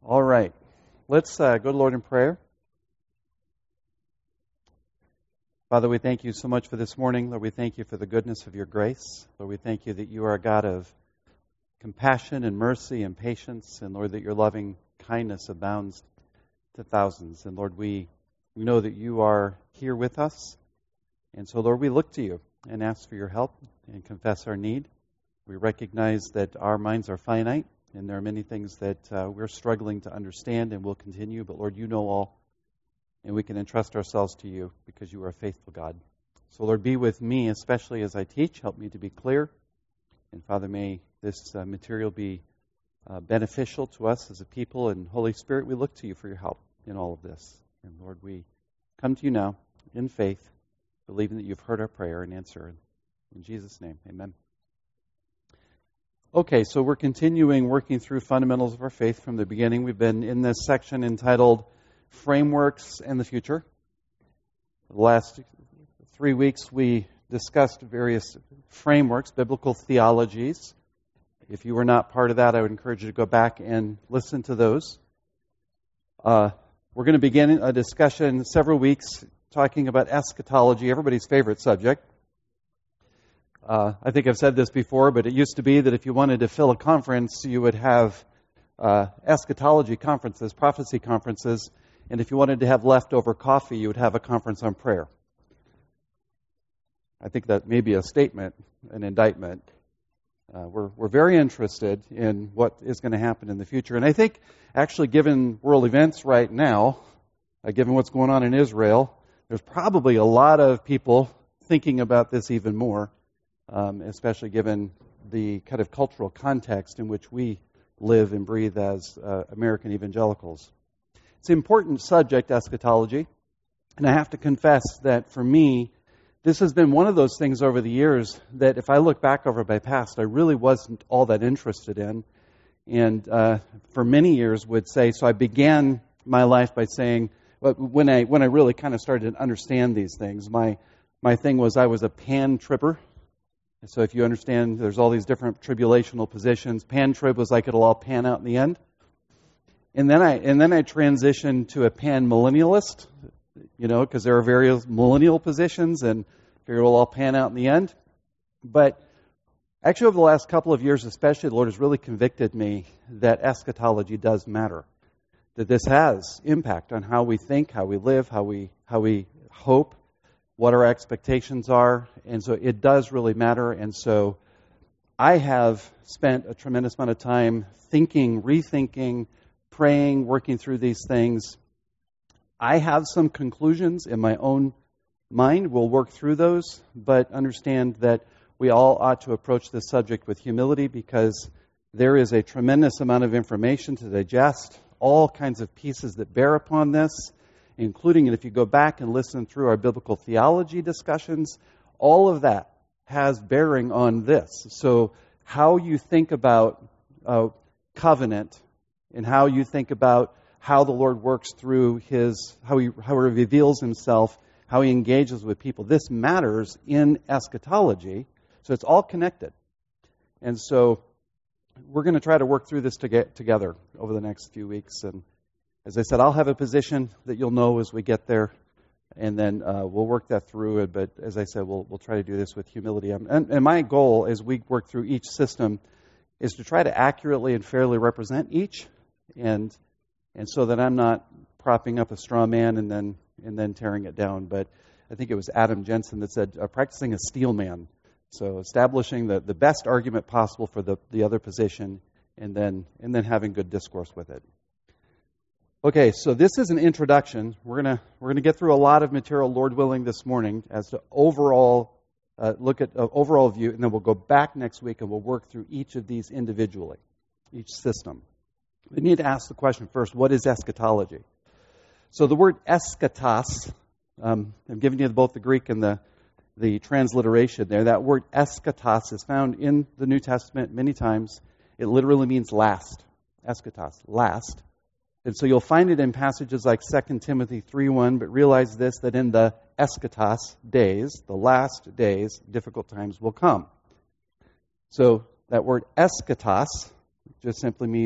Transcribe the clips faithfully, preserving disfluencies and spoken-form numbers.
All right. Let's uh, go to Lord in prayer. Father, we thank you so much for this morning. Lord, we thank you for the goodness of your grace. Lord, we thank you that you are a God of compassion and mercy and patience. And Lord, that your loving kindness abounds to thousands. And Lord, we, we know that you are here with us. And so, Lord, we look to you and ask for your help and confess our need. We recognize that our minds are finite. And there are many things that uh, we're struggling to understand and will continue. But Lord, you know all. And we can entrust ourselves to you because you are a faithful God. So Lord, be with me, especially as I teach. Help me to be clear. And Father, may this uh, material be uh, beneficial to us as a people. And Holy Spirit, we look to you for your help in all of this. And Lord, we come to you now in faith, believing that you've heard our prayer and answer. In Jesus' name, amen. Okay, so we're continuing working through fundamentals of our faith from the beginning. We've been in this section entitled Frameworks and the Future. The last three weeks we discussed various frameworks, biblical theologies. If you were not part of that, I would encourage you to go back and listen to those. Uh, we're going to begin a discussion in several weeks talking about eschatology, everybody's favorite subject. Uh, I think I've said this before, but it used to be that if you wanted to fill a conference, you would have uh, eschatology conferences, prophecy conferences, and if you wanted to have leftover coffee, you would have a conference on prayer. I think that may be a statement, an indictment. Uh, we're we're very interested in what is going to happen in the future, and I think actually, given world events right now, uh, given what's going on in Israel, there's probably a lot of people thinking about this even more. Um, especially given the kind of cultural context in which we live and breathe as uh, American evangelicals. It's an important subject, eschatology, and I have to confess that for me, this has been one of those things over the years that if I look back over my past, I really wasn't all that interested in, and uh, for many years would say, so I began my life by saying, well, when I when I really kind of started to understand these things, my my thing was I was a pan-tripper. So if you understand, there's all these different tribulational positions. Pan-trib was like it'll all pan out in the end. And then I and then I transitioned to a pan-millennialist, you know, because there are various millennial positions, and it'll all pan out in the end. But actually, over the last couple of years especially, the Lord has really convicted me that eschatology does matter, that this has impact on how we think, how we live, how we how we hope, what our expectations are, and so it does really matter. And so I have spent a tremendous amount of time thinking, rethinking, praying, working through these things. I have some conclusions in my own mind. We'll work through those, but understand that we all ought to approach this subject with humility because there is a tremendous amount of information to digest, all kinds of pieces that bear upon this, including, and if you go back and listen through our biblical theology discussions, all of that has bearing on this. So how you think about uh, covenant and how you think about how the Lord works through His, how He, how He reveals Himself, how He engages with people, this matters in eschatology. So it's all connected. And so we're going to try to work through this to get together over the next few weeks. And as I said, I'll have a position that you'll know as we get there, and then uh, we'll work that through. But as I said, we'll we'll try to do this with humility. And, and my goal as we work through each system is to try to accurately and fairly represent each, and and so that I'm not propping up a straw man and then and then tearing it down. But I think it was Adam Jensen that said, uh, practicing a steel man. So establishing the, the best argument possible for the, the other position, and then and then having good discourse with it. Okay, so this is an introduction. We're gonna we're gonna get through a lot of material, Lord willing, this morning as to overall uh, look at uh, overall view, and then we'll go back next week and we'll work through each of these individually, each system. We need to ask the question first: what is eschatology? So the word eschatos, um, I'm giving you both the Greek and the the transliteration there. That word eschatos is found in the New Testament many times. It literally means last. Eschatos, last. And so you'll find it in passages like Second Timothy three one, but realize this, that in the eschatos days, the last days, difficult times will come. So that word eschatos just simply means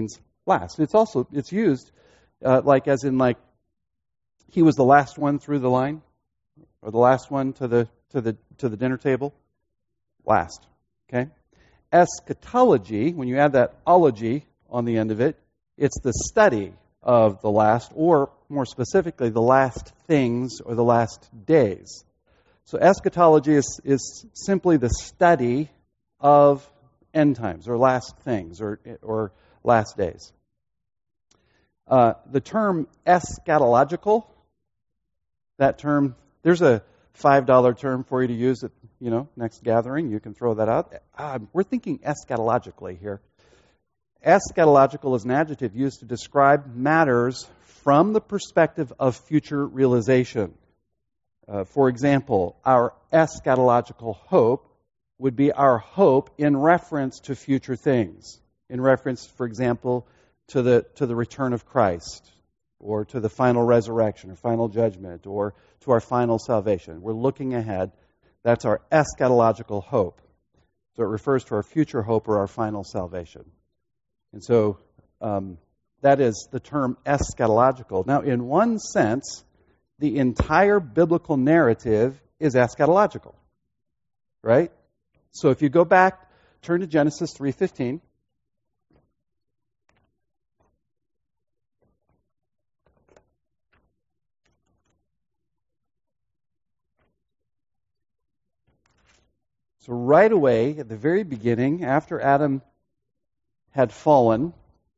last. It's also, it's used uh, like as in like, he was the last one through the line, or the last one to the to the to the dinner table. Last. Okay? Eschatology, when you add that ology on the end of it, it's the study of the last, or more specifically, the last things or the last days. So eschatology is, is simply the study of end times, or last things, or or last days. Uh, the term eschatological, that term, there's a five dollar term for you to use at, you know, next gathering. You can throw that out. Uh, we're thinking eschatologically here. Eschatological is an adjective used to describe matters from the perspective of future realization. Uh, for example, our eschatological hope would be our hope in reference to future things. In reference, for example, to the to the return of Christ, or to the final resurrection, or final judgment, or to our final salvation. We're looking ahead. That's our eschatological hope. So it refers to our future hope or our final salvation. And so um, that is the term eschatological. Now, in one sense, the entire biblical narrative is eschatological, right? So if you go back, turn to Genesis three fifteen. So right away, at the very beginning, after Adam had fallen,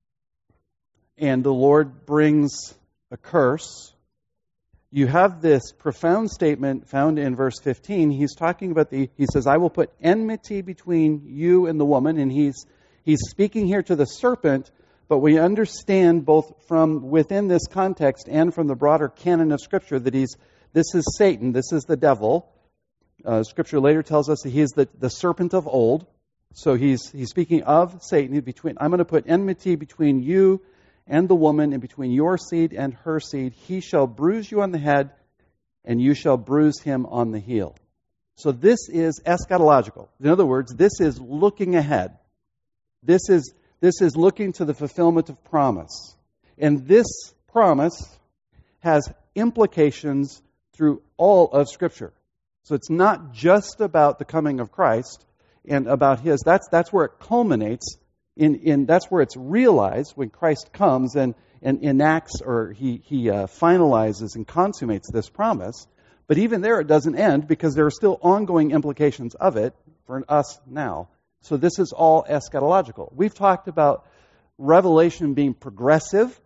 and the Lord brings a curse, you have this profound statement found in verse fifteen. He's talking about the, he says, I will put enmity between you and the woman, and he's he's speaking here to the serpent, but we understand both from within this context and from the broader canon of Scripture that he's, this is Satan, this is the devil. Uh, Scripture later tells us that he is the, the serpent of old. So he's he's speaking of Satan. Between I'm going to put enmity between you and the woman, and between your seed and her seed. He shall bruise you on the head, and you shall bruise him on the heel. So this is eschatological. In other words, this is looking ahead. This is this is looking to the fulfillment of promise. And this promise has implications through all of Scripture. So it's not just about the coming of Christ and about His. That's that's where it culminates. In, in that's where it's realized when Christ comes and, and enacts or He He uh, finalizes and consummates this promise. But even there, it doesn't end because there are still ongoing implications of it for us now. So this is all eschatological. We've talked about revelation being progressive.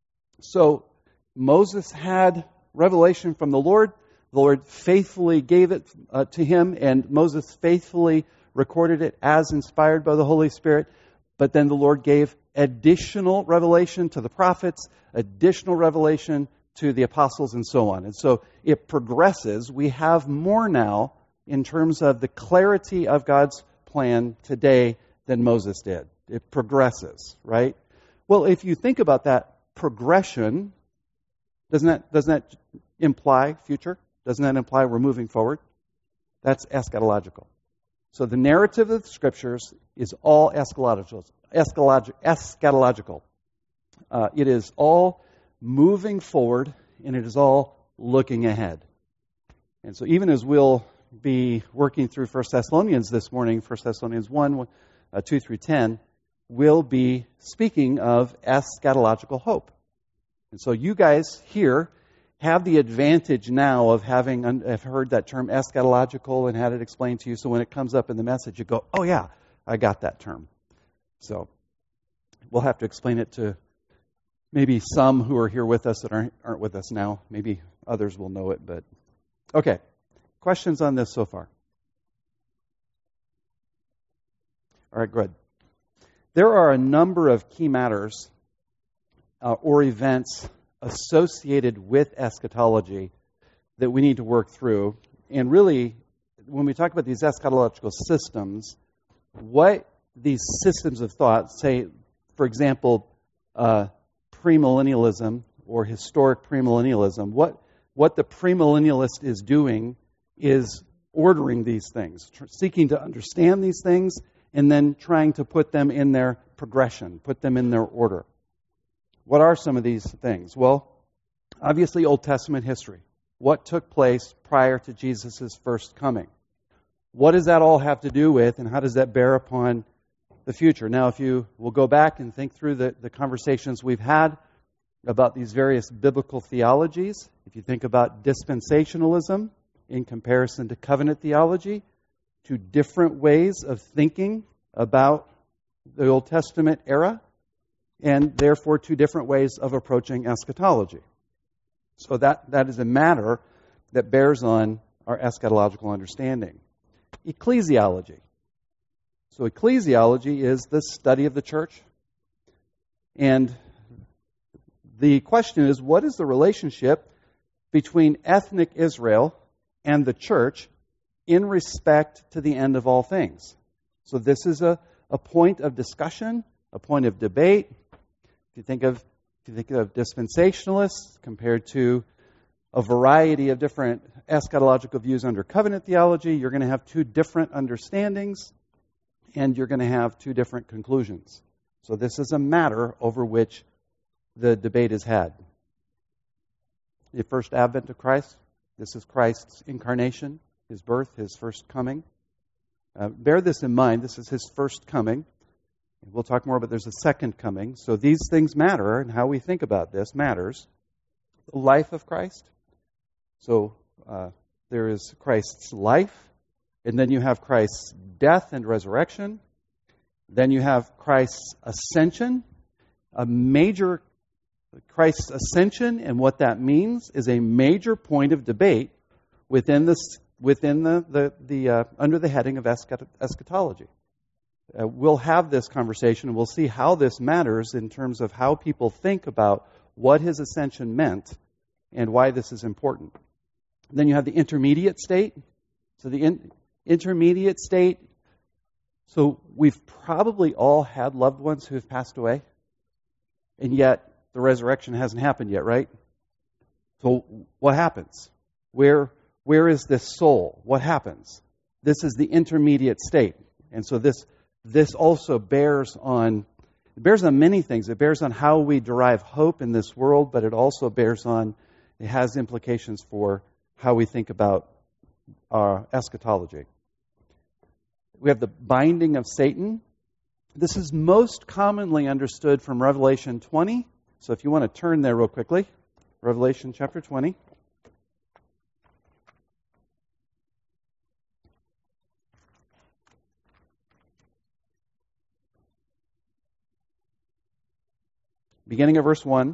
So Moses had revelation from the Lord. The Lord faithfully gave it uh, to him, and Moses faithfully recorded it as inspired by the Holy Spirit. But then the Lord gave additional revelation to the prophets, additional revelation to the apostles, and so on. And so it progresses. We have more now in terms of the clarity of God's plan today than Moses did. It progresses, right? Well, if you think about that progression, doesn't that, doesn't that imply future? Doesn't that imply we're moving forward? That's eschatological. So the narrative of the Scriptures is all eschatological. Eschatolog- eschatological. Uh, it is all moving forward, and it is all looking ahead. And so even as we'll be working through First Thessalonians this morning, First Thessalonians one, uh, two through ten, we'll be speaking of eschatological hope. And so you guys here have the advantage now of having un- have heard that term eschatological and had it explained to you. So when it comes up in the message, you go, oh yeah, I got that term. So we'll have to explain it to maybe some who are here with us that aren't, aren't with us now. Maybe others will know it, but okay. Questions on this so far? All right, good. There are a number of key matters uh, or events associated with eschatology that we need to work through. And really, when we talk about these eschatological systems, what these systems of thought, say, for example, uh, premillennialism or historic premillennialism, what, what the premillennialist is doing is ordering these things, tr- seeking to understand these things, and then trying to put them in their progression, put them in their order. what are some of these things? Well, obviously Old Testament history. What took place prior to Jesus' first coming? What does that all have to do with, and how does that bear upon the future? Now, if you will go back and think through the, the conversations we've had about these various biblical theologies, if you think about dispensationalism in comparison to covenant theology, two different ways of thinking about the Old Testament era, and therefore two different ways of approaching eschatology. So that, that is a matter that bears on our eschatological understanding. Ecclesiology. So ecclesiology is the study of the church. And the question is, what is the relationship between ethnic Israel and the church in respect to the end of all things? So this is a, a point of discussion, a point of debate. If you think of if you think of dispensationalists compared to a variety of different eschatological views under covenant theology, you're going to have two different understandings, and you're going to have two different conclusions. So this is a matter over which the debate is had. The first advent of Christ, this is Christ's incarnation, His birth, His first coming. Uh, bear this in mind, this is His first coming. We'll talk more about there's a second coming. So these things matter, and how we think about this matters. The life of Christ. So uh, there is Christ's life, and then you have Christ's death and resurrection. Then you have Christ's ascension. A major, Christ's ascension and what that means is a major point of debate within this, within the the, the uh, under the heading of eschatology. Uh, we'll have this conversation, and we'll see how this matters in terms of how people think about what His ascension meant and why this is important. Then you have the intermediate state. So the in, intermediate state, so we've probably all had loved ones who have passed away, and yet the resurrection hasn't happened yet, right? So what happens? Where where is this soul? What happens? This is the intermediate state. And so this this also bears on it bears on many things. It bears on how we derive hope in this world, but it also bears on, it has implications for how we think about our eschatology. We have the binding of Satan. This is most commonly understood from Revelation twenty. So if you want to turn there real quickly, Revelation chapter twenty. Beginning of verse one.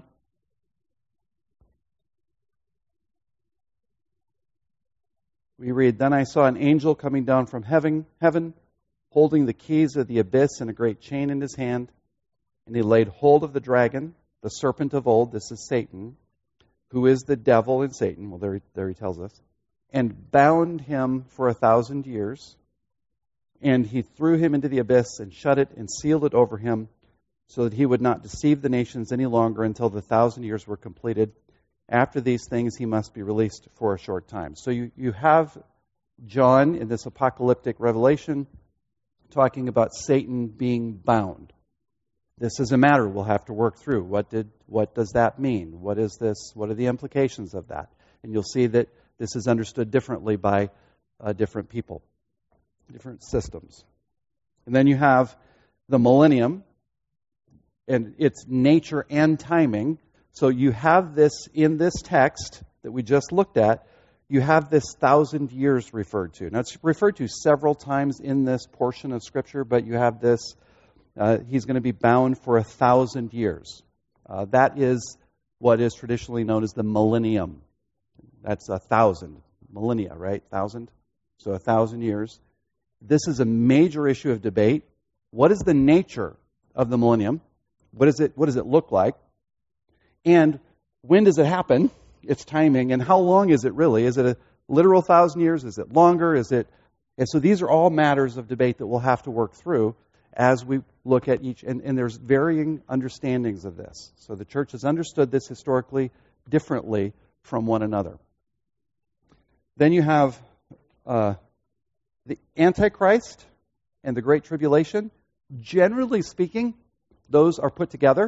We read, "Then I saw an angel coming down from heaven, heaven, holding the keys of the abyss and a great chain in his hand. And he laid hold of the dragon, the serpent of old," this is Satan, "who is the devil and Satan," well, there he, there he tells us, "and bound him for a thousand years. And he threw him into the abyss and shut it and sealed it over him, so that he would not deceive the nations any longer until the thousand years were completed. After these things, he must be released for a short time." So you, you have John in this apocalyptic revelation talking about Satan being bound. This is a matter we'll have to work through. What did what does that mean? What is this? What are the implications of that? And you'll see that this is understood differently by uh, different people, different systems. And then you have the millennium, and its nature and timing. So you have this in this text that we just looked at, you have this thousand years referred to. Now it's referred to several times in this portion of Scripture, but you have this, uh, he's going to be bound for a thousand years. Uh, that is what is traditionally known as the millennium. That's a thousand. Millennia, right? Thousand. So a thousand years. This is a major issue of debate. What is the nature of the millennium? What is it? What does it look like? And when does it happen? Its timing, and how long is it really? Is it a literal thousand years? Is it longer? Is it? And so these are all matters of debate that we'll have to work through as we look at each. And, and there's varying understandings of this. So the church has understood this historically differently from one another. Then you have uh, the Antichrist and the Great Tribulation. Generally speaking, those are put together.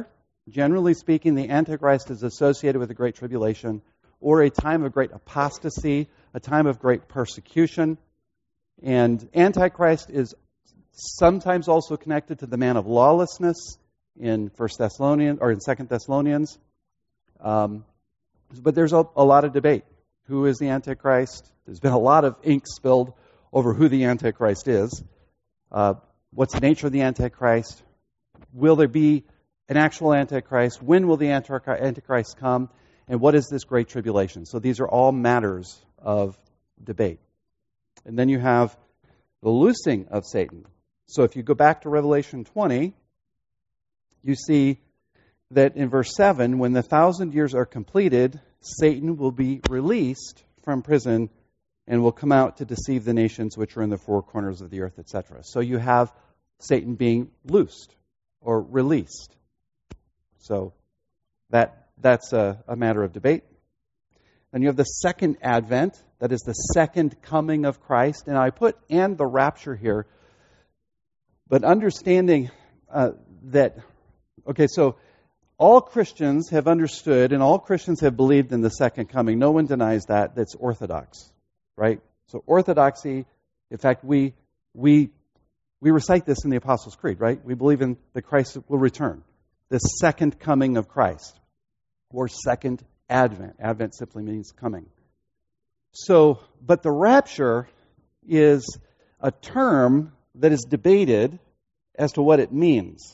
Generally speaking, the Antichrist is associated with the Great Tribulation or a time of great apostasy, a time of great persecution. And Antichrist is sometimes also connected to the man of lawlessness in First Thessalonians or in Second Thessalonians. Um, but there's a, a lot of debate. Who is the Antichrist? There's been a lot of ink spilled over who the Antichrist is. Uh, what's the nature of the Antichrist? Will there be an actual Antichrist? When will the Antichrist come? And what is this Great Tribulation? So these are all matters of debate. And then you have the loosing of Satan. So if you go back to Revelation twenty, you see that in verse seven, when the thousand years are completed, Satan will be released from prison and will come out to deceive the nations which are in the four corners of the earth, et cetera. So you have Satan being loosed or released. So that that's a, a matter of debate. Then you have the second advent, that is the second coming of Christ. And I put and the rapture here, but understanding uh, that, okay, so all Christians have understood and all Christians have believed in the second coming. No one denies that. That's orthodox, right? So orthodoxy, in fact, we we we recite this in the Apostles' Creed, right? We believe in that Christ will return. The second coming of Christ, or second advent. Advent simply means coming. So, but the rapture is a term that is debated as to what it means.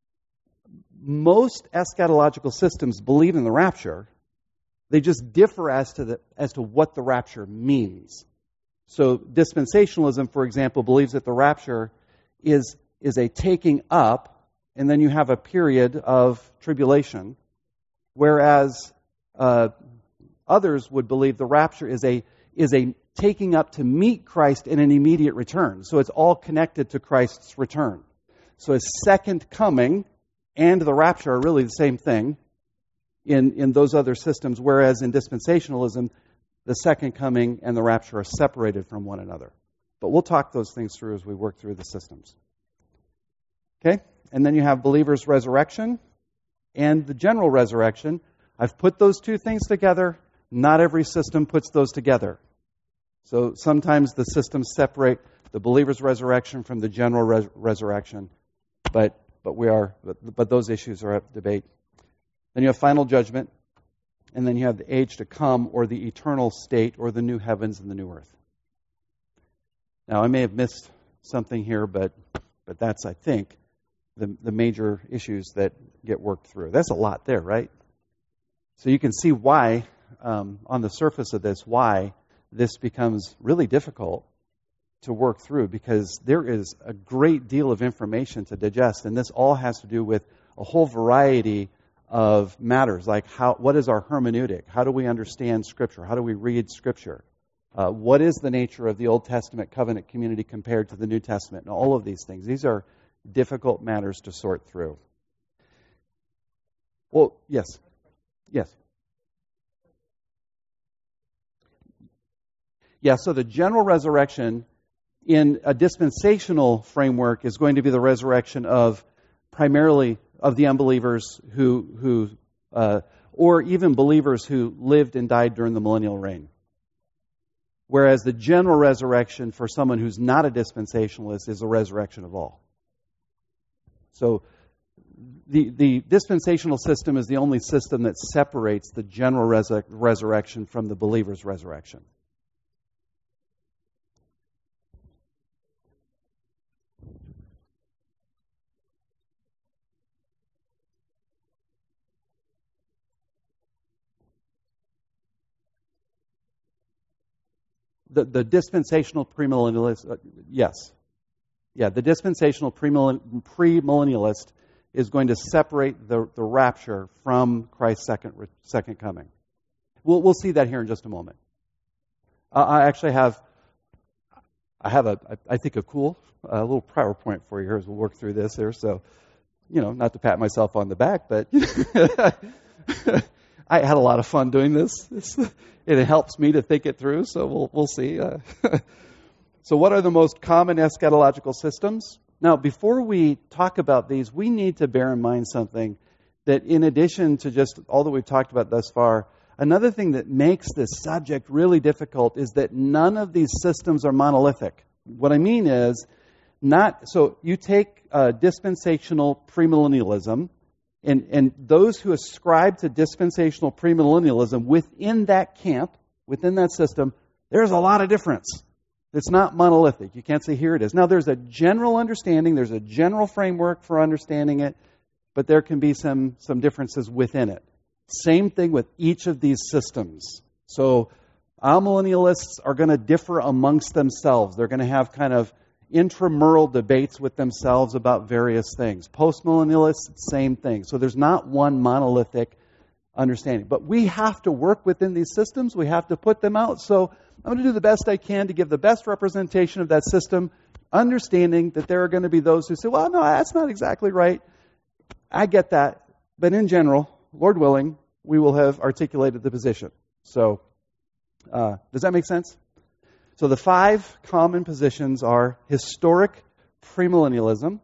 Most eschatological systems believe in the rapture. They just differ as to the as to what the rapture means. So dispensationalism, for example, believes that the rapture is is a taking up, and then you have a period of tribulation, whereas uh, others would believe the rapture is a is a taking up to meet Christ in an immediate return. So it's all connected to Christ's return. So his second coming and the rapture are really the same thing in, in those other systems, whereas in dispensationalism, the second coming and the rapture are separated from one another. But we'll talk those things through as we work through the systems. Okay? And then you have believers' resurrection and the general resurrection. I've put those two things together. Not every system puts those together. So sometimes the systems separate the believer's resurrection from the general res- resurrection. But but we are but, but those issues are up for debate. Then you have final judgment, and then you have the age to come, or the eternal state, or the new heavens and the new earth. Now I may have missed something here, but but that's I think the the major issues that get worked through. That's a lot there, right? So you can see why um, on the surface of this why this becomes really difficult to work through, because there is a great deal of information to digest, and this all has to do with a whole variety of matters, like how what is our hermeneutic? How do we understand Scripture? How do we read Scripture? Uh, what is the nature of the Old Testament covenant community compared to the New Testament? And all of these things. These are difficult matters to sort through. Well, yes. Yes. Yeah, so the general resurrection in a dispensational framework is going to be the resurrection of primarily of the unbelievers who, who uh, or even believers who lived and died during the millennial reign. Whereas the general resurrection for someone who's not a dispensationalist is the resurrection of all. So the, the dispensational system is the only system that separates the general resur- resurrection from the believer's resurrection. The, the dispensational premillennialist, uh, yes. Yeah, the dispensational premillenn- premillennialist is going to separate the, the rapture from Christ's second second coming. We'll we'll see that here in just a moment. Uh, I actually have, I have a, I think a cool uh, little PowerPoint for you here as we'll work through this here. So, you know, not to pat myself on the back, but I had a lot of fun doing this. It's, it helps me to think it through, so we'll we'll see. Uh, so what are the most common eschatological systems? Now, before we talk about these, we need to bear in mind something that in addition to just all that we've talked about thus far, another thing that makes this subject really difficult is that none of these systems are monolithic. What I mean is, not so you take uh, dispensational premillennialism, and, and those who ascribe to dispensational premillennialism within that camp, within that system, there's a lot of difference. It's not monolithic. You can't say, here it is. Now, there's a general understanding, there's a general framework for understanding it, but there can be some, some differences within it. Same thing with each of these systems. So, amillennialists are going to differ amongst themselves. They're going to have kind of intramural debates with themselves about various things. Postmillennialists, same thing. So there's not one monolithic understanding. But we have to work within these systems. We have to put them out. So I'm going to do the best I can to give the best representation of that system, understanding that there are going to be those who say, well, no, that's not exactly right. I get that. But in general, Lord willing, we will have articulated the position. So uh, does that make sense? So the five common positions are historic premillennialism.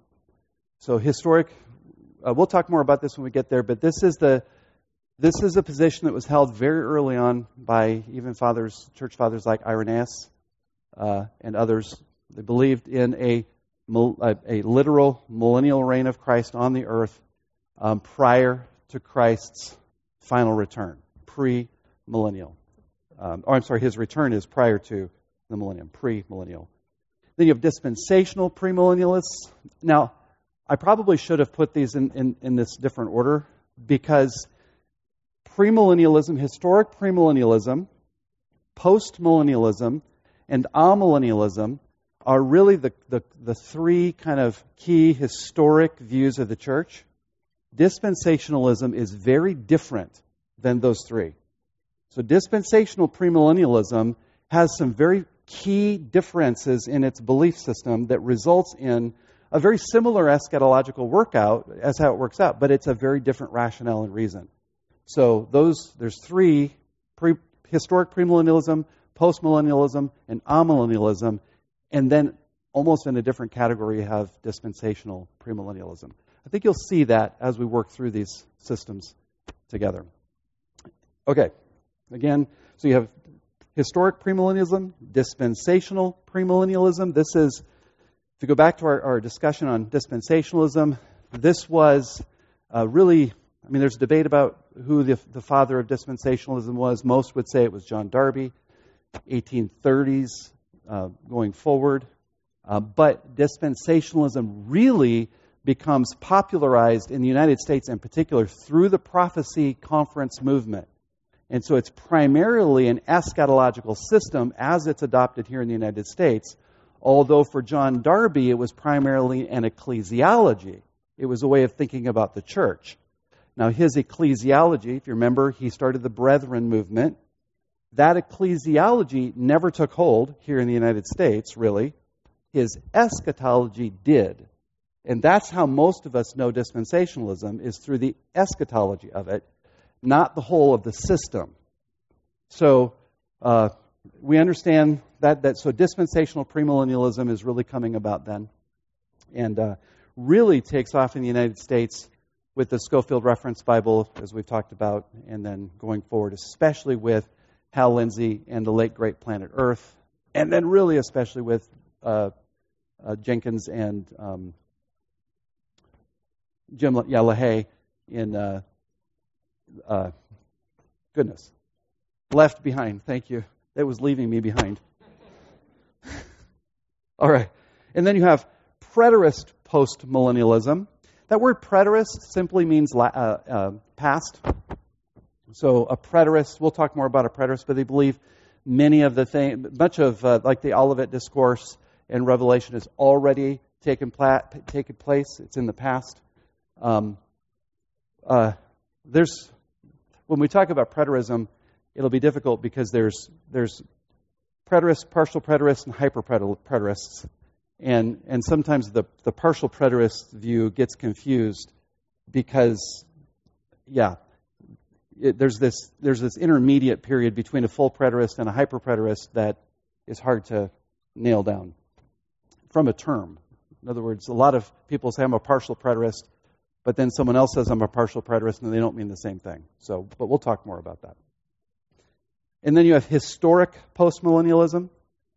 So historic, uh, we'll talk more about this when we get there, but this is the this is a position that was held very early on by even fathers, church fathers like Irenaeus uh, and others. They believed in a a, a literal millennial reign of Christ on the earth um, prior to Christ's final return, pre-millennial. Um, or I'm sorry, his return is prior to the millennium, pre-millennial. Then you have dispensational premillennialists. Now, I probably should have put these in, in, in this different order because premillennialism, historic premillennialism, postmillennialism, and amillennialism are really the, the, the three kind of key historic views of the church. Dispensationalism is very different than those three. So dispensational premillennialism has some very key differences in its belief system that results in a very similar eschatological workout as how it works out, but it's a very different rationale and reason. So those there's three, pre, historic premillennialism, postmillennialism, and amillennialism, and then almost in a different category you have dispensational premillennialism. I think you'll see that as we work through these systems together. Okay, again, so you have historic premillennialism, dispensational premillennialism. This is, if you go back to our, our discussion on dispensationalism, this was uh, really, I mean, there's debate about who the, the father of dispensationalism was. Most would say it was John Darby, eighteen thirties uh, going forward. Uh, but dispensationalism really becomes popularized in the United States in particular through the prophecy conference movement. And so it's primarily an eschatological system as it's adopted here in the United States, although for John Darby it was primarily an ecclesiology. It was a way of thinking about the church. Now his ecclesiology, if you remember, he started the Brethren movement. That ecclesiology never took hold here in the United States, really. His eschatology did. And that's how most of us know dispensationalism, is through the eschatology of it, not the whole of the system. So uh, we understand that, that so dispensational premillennialism is really coming about then, and uh, really takes off in the United States with the Scofield Reference Bible, as we've talked about, and then going forward, especially with Hal Lindsey and the late great Planet Earth, and then really especially with uh, uh, Jenkins and um, Jim yeah, LaHaye in uh, Uh, goodness. Left behind. Thank you. It was leaving me behind. All right. And then you have preterist postmillennialism. That word preterist simply means la- uh, uh, past. So a preterist, we'll talk more about a preterist, but they believe many of the things, much of uh, like the Olivet Discourse and Revelation has already taken, pla- taken place. It's in the past. Um, uh, there's When we talk about preterism, it'll be difficult because there's there's preterists, partial preterists, and hyper preterists. And and sometimes the, the partial preterist view gets confused because, yeah, it, there's this there's this intermediate period between a full preterist and a hyper preterist that is hard to nail down from a term. In other words, a lot of people say I'm a partial preterist. But then someone else says I'm a partial preterist, and they don't mean the same thing. So, but we'll talk more about that. And then you have historic postmillennialism,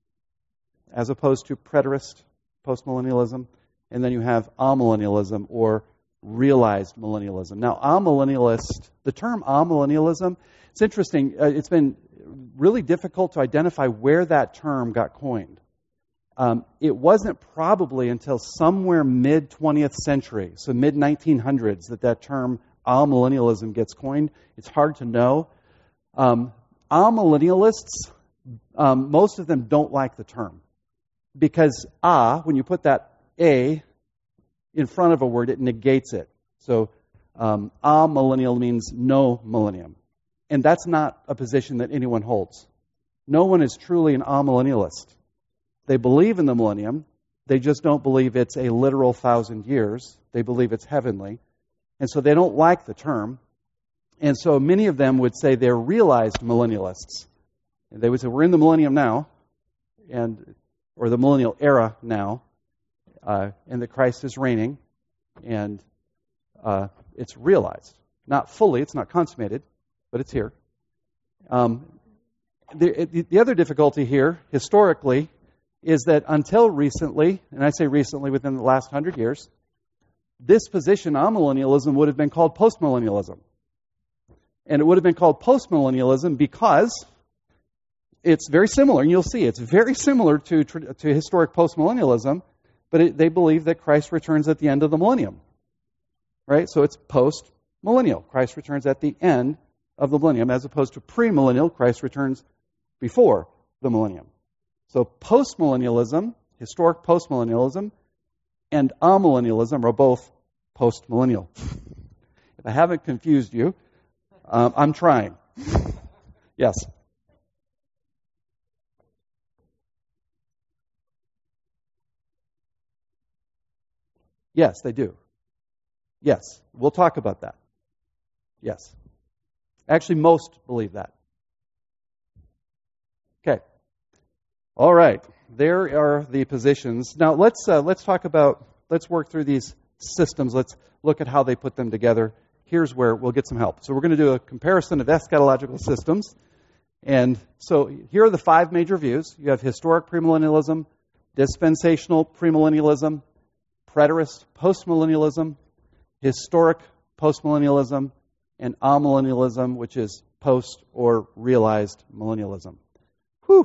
as opposed to preterist postmillennialism. And then you have amillennialism, or realized millennialism. Now, amillennialist, the term amillennialism, it's interesting. Uh, it's been really difficult to identify where that term got coined. Um, it wasn't probably until somewhere mid-twentieth century, so mid nineteen hundreds, that that term amillennialism gets coined. It's hard to know. Um, amillennialists, um, most of them don't like the term. Because a, when you put that a in front of a word, it negates it. So um, amillennial means no millennium. And that's not a position that anyone holds. No one is truly an amillennialist. They believe in the millennium. They just don't believe it's a literal thousand years. They believe it's heavenly. And so they don't like the term. And so many of them would say they're realized millennialists. And they would say, we're in the millennium now, and or the millennial era now, uh, and that Christ is reigning, and uh, it's realized. Not fully, it's not consummated, but it's here. Um, the, the other difficulty here, historically, is that until recently, and I say recently within the last hundred years, this position, amillennialism, would have been called postmillennialism. And it would have been called postmillennialism because it's very similar, and you'll see it's very similar to, to historic postmillennialism, but it, they believe that Christ returns at the end of the millennium. Right? So it's post-millennial. Christ returns at the end of the millennium, as opposed to premillennial. Christ returns before the millennium. So postmillennialism, historic postmillennialism, and amillennialism are both postmillennial. If I haven't confused you, um, I'm trying. Yes. Yes, they do. Yes, we'll talk about that. Yes. Actually, most believe that. Okay. All right. There are the positions. Now let's uh, let's talk about let's work through these systems. Let's look at how they put them together. Here's where we'll get some help. So we're going to do a comparison of eschatological systems. And so here are the five major views. You have historic premillennialism, dispensational premillennialism, preterist postmillennialism, historic postmillennialism, and amillennialism, which is post or realized millennialism. Whew.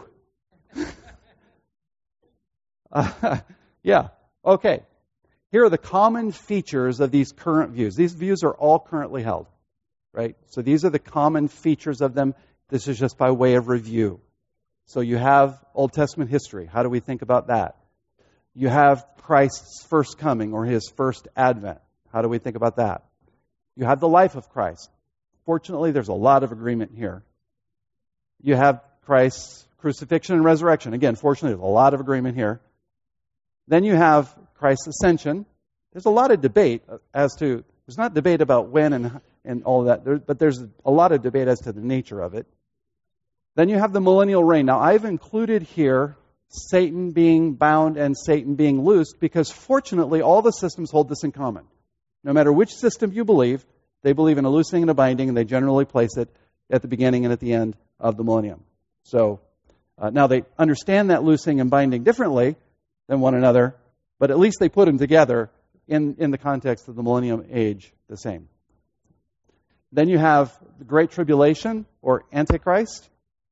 uh, yeah, okay. Here are the common features of these current views. These views are all currently held, right? So these are the common features of them. This is just by way of review. So you have Old Testament history. How do we think about that? You have Christ's first coming or his first advent. How do we think about that? You have the life of Christ. Fortunately, there's a lot of agreement here. You have Christ's crucifixion and resurrection. Again, fortunately, there's a lot of agreement here. Then you have Christ's ascension. There's a lot of debate as to, there's not debate about when and, and all of that, there, but there's a lot of debate as to the nature of it. Then you have the millennial reign. Now, I've included here Satan being bound and Satan being loosed because fortunately, all the systems hold this in common. No matter which system you believe, they believe in a loosening and a binding, and they generally place it at the beginning and at the end of the millennium. So, uh, now they understand that loosing and binding differently than one another, but at least they put them together in, in the context of the millennium age the same. Then you have the Great Tribulation, or Antichrist.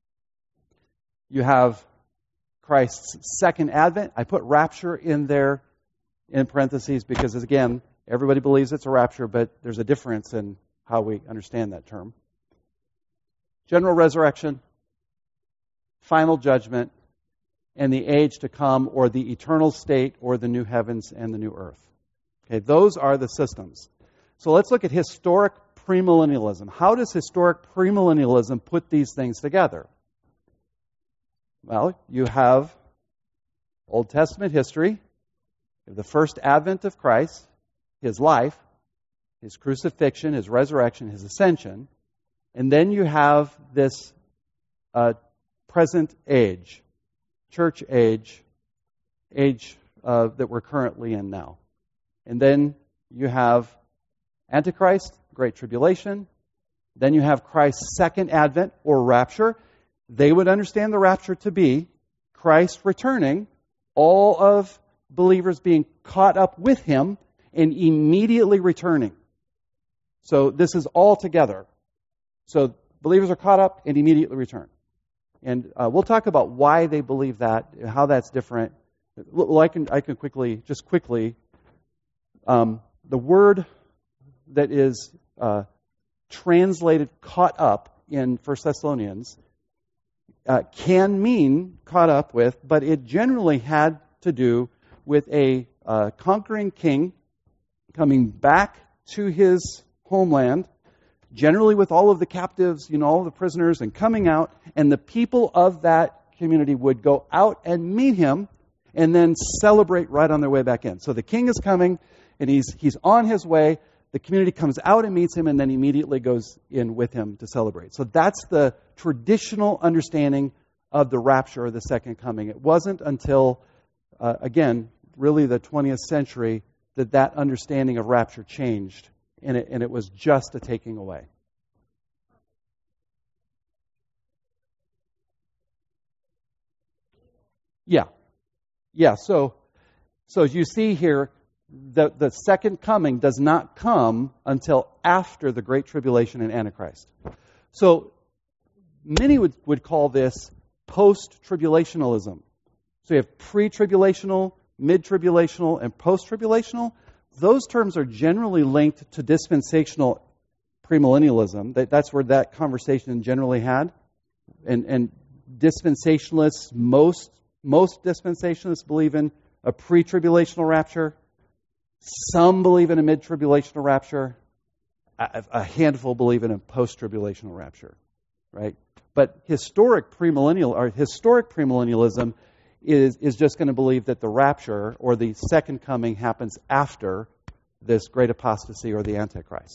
You have Christ's second advent. I put rapture in there in parentheses because, again, everybody believes it's a rapture, but there's a difference in how we understand that term. General resurrection, final judgment, and the age to come, or the eternal state, or the new heavens and the new earth. Okay, those are the systems. So let's look at historic premillennialism. How does historic premillennialism put these things together? Well, you have Old Testament history, you have the first advent of Christ, his life, his crucifixion, his resurrection, his ascension, and then you have this uh, present age, church age, age uh, that we're currently in now. And then you have Antichrist, Great Tribulation. Then you have Christ's second advent or rapture. They would understand the rapture to be Christ returning, all of believers being caught up with him and immediately returning. So this is all together. So believers are caught up and immediately return. And uh, we'll talk about why they believe that, how that's different. Well, I can I can quickly, just quickly, um, the word that is uh, translated caught up in First Thessalonians uh, can mean caught up with, but it generally had to do with a uh, conquering king coming back to his homeland, generally with all of the captives, you know, all of the prisoners, and coming out, and the people of that community would go out and meet him and then celebrate right on their way back in. So the king is coming, and he's he's on his way. The community comes out and meets him, and then immediately goes in with him to celebrate. So that's the traditional understanding of the rapture or the second coming. It wasn't until, uh, again, really the twentieth century that that understanding of rapture changed, and it, and it was just a taking away. Yeah. Yeah, so so as you see here, the, the second coming does not come until after the Great Tribulation and Antichrist. So many would, would call this post-tribulationalism. So you have pre-tribulational, mid-tribulational, and post-tribulational. Those terms are generally linked to dispensational premillennialism. That, that's where that conversation generally had. And, and dispensationalists, most Most dispensationalists believe in a pre-tribulational rapture. Some believe in a mid-tribulational rapture. A, a handful believe in a post-tribulational rapture, right? But historic premillennial or historic premillennialism is is just going to believe that the rapture or the second coming happens after this great apostasy or the Antichrist.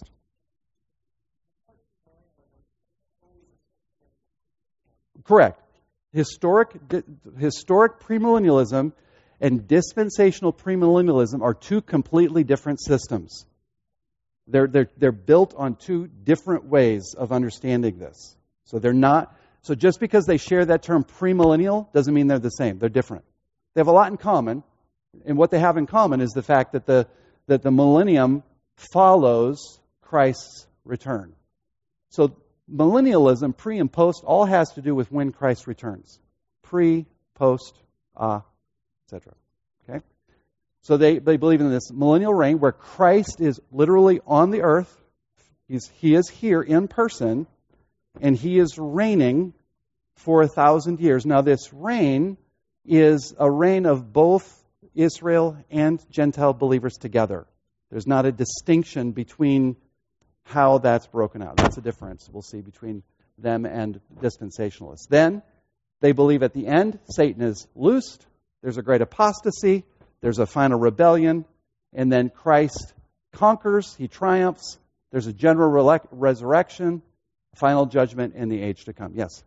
Correct. Historic, historic premillennialism and dispensational premillennialism are two completely different systems. They're, they're, they're built on two different ways of understanding this. So they're not, so just because they share that term premillennial doesn't mean they're the same. They're different. They have a lot in common. And what they have in common is the fact that the, that the millennium follows Christ's return. So millennialism, pre and post, all has to do with when Christ returns. Pre, post, ah, uh, et cetera. Okay? So they, they believe in this millennial reign where Christ is literally on the earth. He's, he is here in person, and he is reigning for a thousand years. Now, this reign is a reign of both Israel and Gentile believers together. There's not a distinction between how that's broken out. That's a difference we'll see between them and dispensationalists. Then, they believe at the end, Satan is loosed, there's a great apostasy, there's a final rebellion, and then Christ conquers, he triumphs, there's a general re- resurrection, final judgment in the age to come. Yes?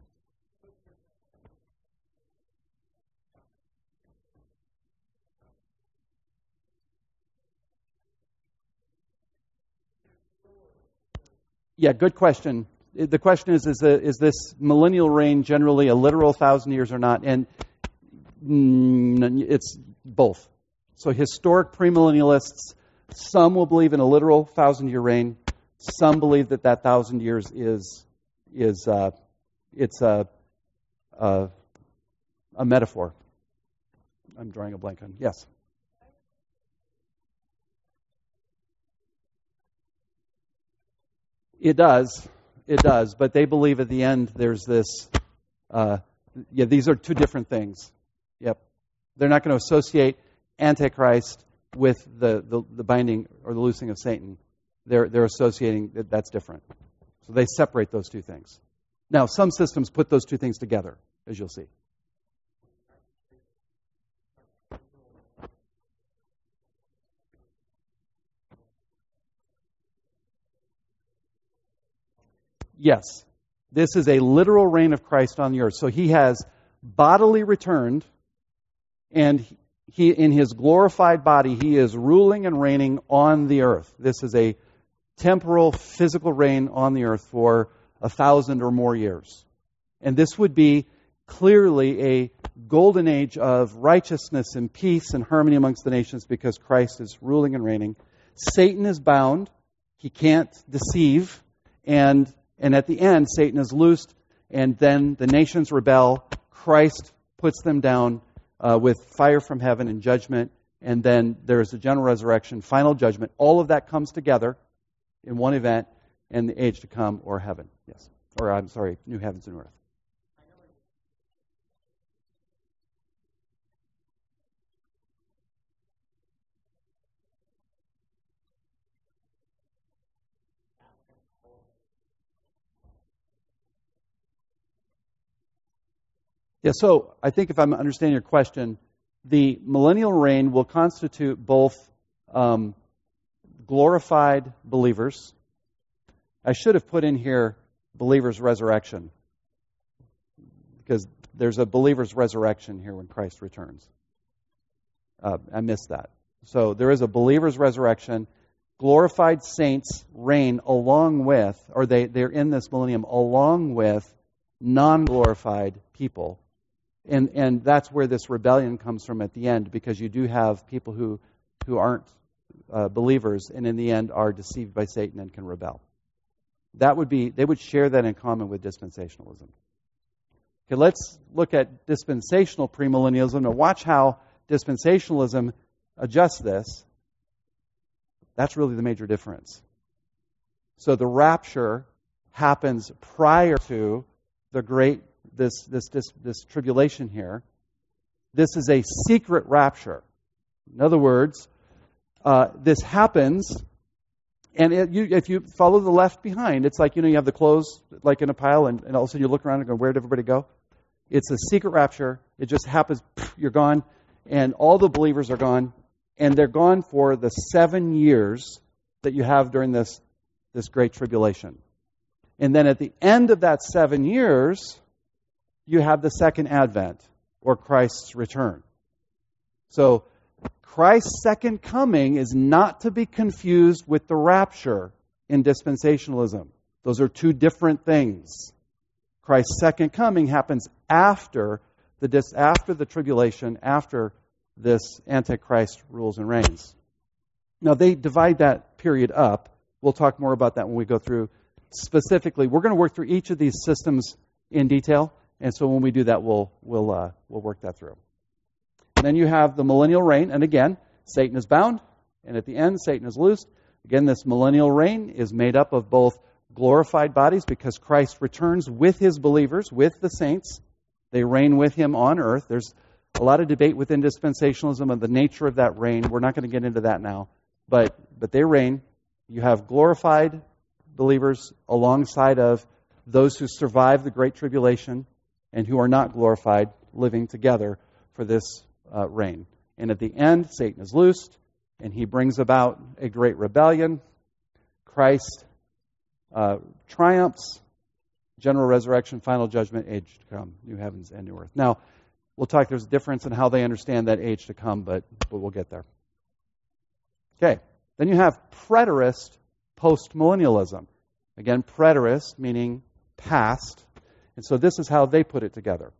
Yeah, good question. The question is, is, the, is this millennial reign generally a literal thousand years or not? And mm, it's both. So historic premillennialists, some will believe in a literal thousand-year reign. Some believe that that thousand years is is uh, it's a, a a metaphor. I'm drawing a blank on. Yes. It does. It does. But they believe at the end there's this, uh, yeah, these are two different things. Yep. They're not going to associate Antichrist with the, the, the binding or the loosing of Satan. They're, they're associating that that's different. So they separate those two things. Now, some systems put those two things together, as you'll see. Yes, this is a literal reign of Christ on the earth. So he has bodily returned, and he, in his glorified body, he is ruling and reigning on the earth. This is a temporal, physical reign on the earth for a thousand or more years. And this would be clearly a golden age of righteousness and peace and harmony amongst the nations because Christ is ruling and reigning. Satan is bound. He can't deceive. And, and at the end, Satan is loosed, and then the nations rebel. Christ puts them down uh, with fire from heaven and judgment. And then there's a general resurrection, final judgment. All of that comes together in one event, and the age to come, or heaven. Yes. Or, I'm sorry, new heavens and earth. Yeah, so I think if I'm understanding your question, the millennial reign will constitute both um, glorified believers. I should have put in here believers' resurrection, because there's a believer's resurrection here when Christ returns. Uh, I missed that. So there is a believer's resurrection. Glorified saints reign along with, or they, they're in this millennium along with non-glorified people. And and that's where this rebellion comes from at the end, because you do have people who, who aren't uh, believers and in the end are deceived by Satan and can rebel. That would be, they would share that in common with dispensationalism. Okay, let's look at dispensational premillennialism and watch how dispensationalism adjusts this. That's really the major difference. So the rapture happens prior to the great This, this this this tribulation here. This is a secret rapture. In other words, uh, this happens, and it, you, if you follow the left behind, it's like, you know, you have the clothes like in a pile, and, and all of a sudden you look around and go, where did everybody go? It's a secret rapture. It just happens, you're gone, and all the believers are gone, and they're gone for the seven years that you have during this, this great tribulation. And then at the end of that seven years, you have the second advent, or Christ's return. So Christ's second coming is not to be confused with the rapture in dispensationalism. Those are two different things. Christ's second coming happens after the dis, after the tribulation, after this Antichrist rules and reigns. Now, they divide that period up. We'll talk more about that when we go through specifically. We're going to work through each of these systems in detail. And so when we do that, we'll we'll uh, we'll work that through. And then you have the millennial reign, and again, Satan is bound, and at the end, Satan is loosed. Again, this millennial reign is made up of both glorified bodies, because Christ returns with his believers, with the saints. They reign with him on earth. There's a lot of debate within dispensationalism of the nature of that reign. We're not going to get into that now, but but they reign. You have glorified believers alongside of those who survive the Great Tribulation and who are not glorified, living together for this uh, reign. And at the end, Satan is loosed, and he brings about a great rebellion. Christ uh, triumphs, general resurrection, final judgment, age to come, new heavens and new earth. Now, we'll talk, there's a difference in how they understand that age to come, but, but we'll get there. Okay, then you have preterist postmillennialism. Again, preterist meaning past. And so this is how they put it together.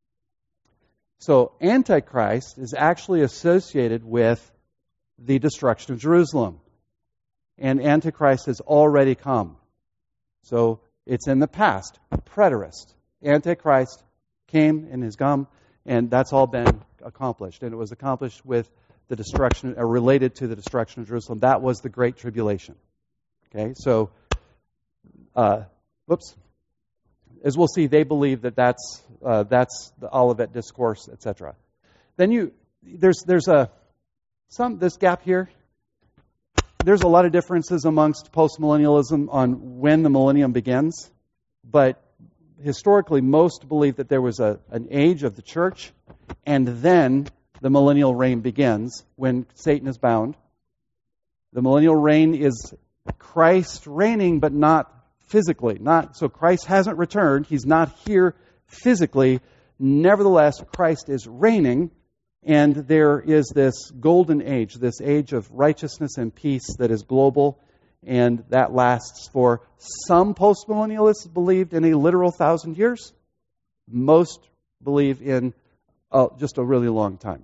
So Antichrist is actually associated with the destruction of Jerusalem. And Antichrist has already come. So it's in the past. Preterist. Antichrist came and has come, and that's all been accomplished. And it was accomplished with the destruction, or related to the destruction of Jerusalem. That was the Great Tribulation. Okay, so, uh, whoops. As we'll see, they believe that that's uh, that's the Olivet Discourse, et cetera. Then you there's there's a some this gap here. There's a lot of differences amongst postmillennialism on when the millennium begins, but historically, most believe that there was a an age of the church, and then the millennial reign begins when Satan is bound. The millennial reign is Christ reigning, but not physically. Not so Christ hasn't returned. He's not here physically. Nevertheless, Christ is reigning, and there is this golden age, this age of righteousness and peace that is global, and that lasts for some postmillennialists believed in a literal thousand years. Most believe in uh, just a really long time.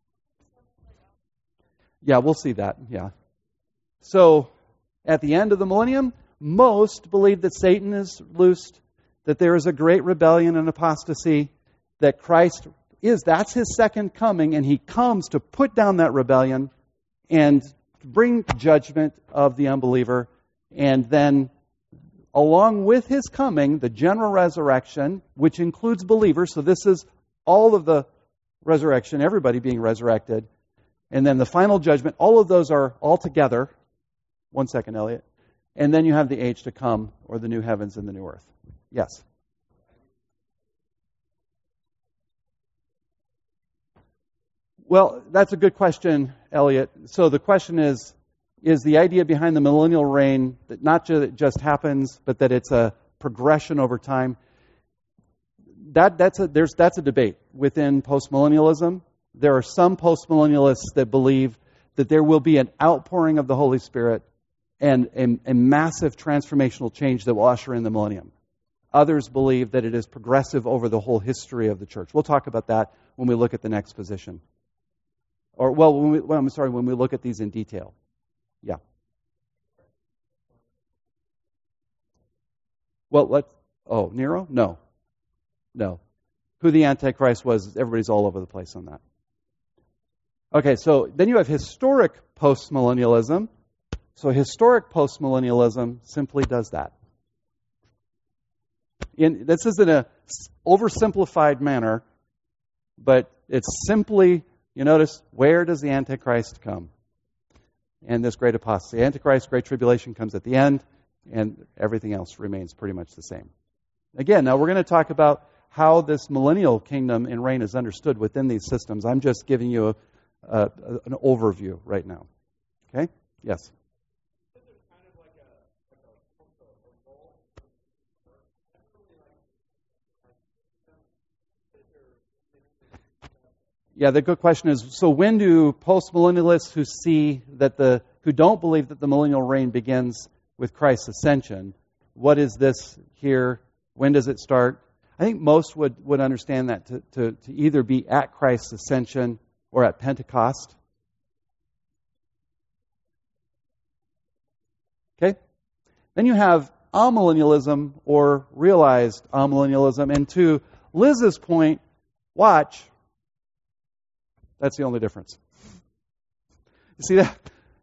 Yeah, we'll see that. Yeah. So, at the end of the millennium, most believe that Satan is loosed, that there is a great rebellion and apostasy, that Christ is, that's his second coming, and he comes to put down that rebellion and bring judgment of the unbeliever. And then, along with his coming, the general resurrection, which includes believers, so this is all of the resurrection, everybody being resurrected. And then the final judgment, all of those are all together. One second, Elliot. And then you have the age to come, or the new heavens and the new earth. Yes? Well, that's a good question, Elliot. So the question is, is the idea behind the millennial reign that not just it just happens, but that it's a progression over time? That that's a there's that's a debate within postmillennialism. There are some postmillennialists that believe that there will be an outpouring of the Holy Spirit and a, a massive transformational change that will usher in the millennium. Others believe that it is progressive over the whole history of the church. We'll talk about that when we look at the next position. Or, well, when we, well, I'm sorry, when we look at these in detail. Yeah. Well, let's, oh, Nero? No. No. Who the Antichrist was, everybody's all over the place on that. Okay, so then you have historic postmillennialism. So historic postmillennialism simply does that. In, this is in a oversimplified manner, but it's simply, you notice, where does the Antichrist come? And this great apostasy. Antichrist, great tribulation comes at the end, and everything else remains pretty much the same. Again, now we're going to talk about how this millennial kingdom and reign is understood within these systems. I'm just giving you a, a, an overview right now. Okay? Yes? Yeah, the good question is, so when do postmillennialists who see that the, who don't believe that the millennial reign begins with Christ's ascension, what is this here? When does it start? I think most would, would understand that to, to, to either be at Christ's ascension or at Pentecost. Okay? Then you have amillennialism or realized amillennialism. And to Liz's point, watch. That's the only difference. You see that?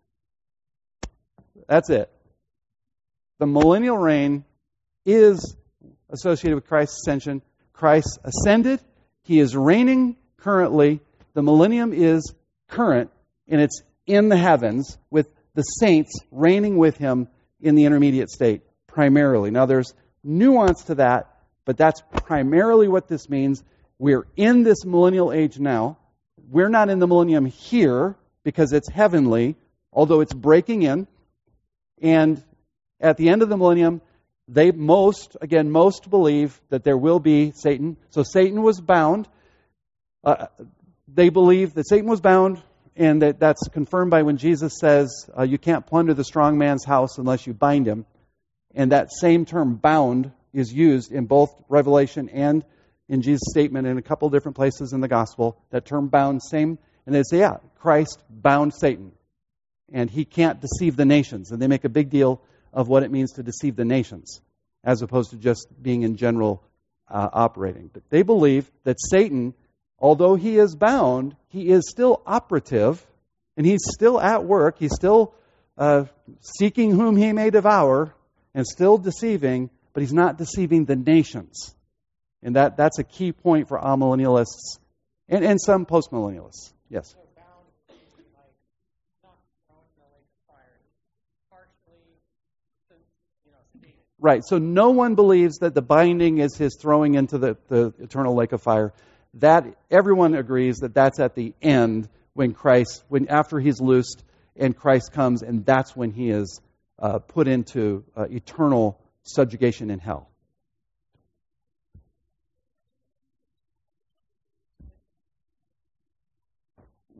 That's it. The millennial reign is associated with Christ's ascension. Christ ascended. He is reigning currently. The millennium is current, and it's in the heavens with the saints reigning with him in the intermediate state, primarily. Now, there's nuance to that, but that's primarily what this means. We're in this millennial age now. We're not in the millennium here because it's heavenly, although it's breaking in. And at the end of the millennium, they most, again, most believe that there will be Satan. So Satan was bound. Uh, they believe that Satan was bound, and that that's confirmed by when Jesus says, uh, you can't plunder the strong man's house unless you bind him. And that same term, bound, is used in both Revelation and in Jesus' statement in a couple different places in the gospel. That term bound, same. And they say, yeah, Christ bound Satan. And he can't deceive the nations. And they make a big deal of what it means to deceive the nations, as opposed to just being in general uh, operating. But they believe that Satan, although he is bound, he is still operative, and he's still at work. He's still uh, seeking whom he may devour, and still deceiving, but he's not deceiving the nations. And that, that's a key point for amillennialists and, and some postmillennialists. Yes? Right. So no one believes that the binding is his throwing into the, the eternal lake of fire. That everyone agrees that that's at the end when Christ, when after he's loosed and Christ comes, and that's when he is uh, put into uh, eternal subjugation in hell.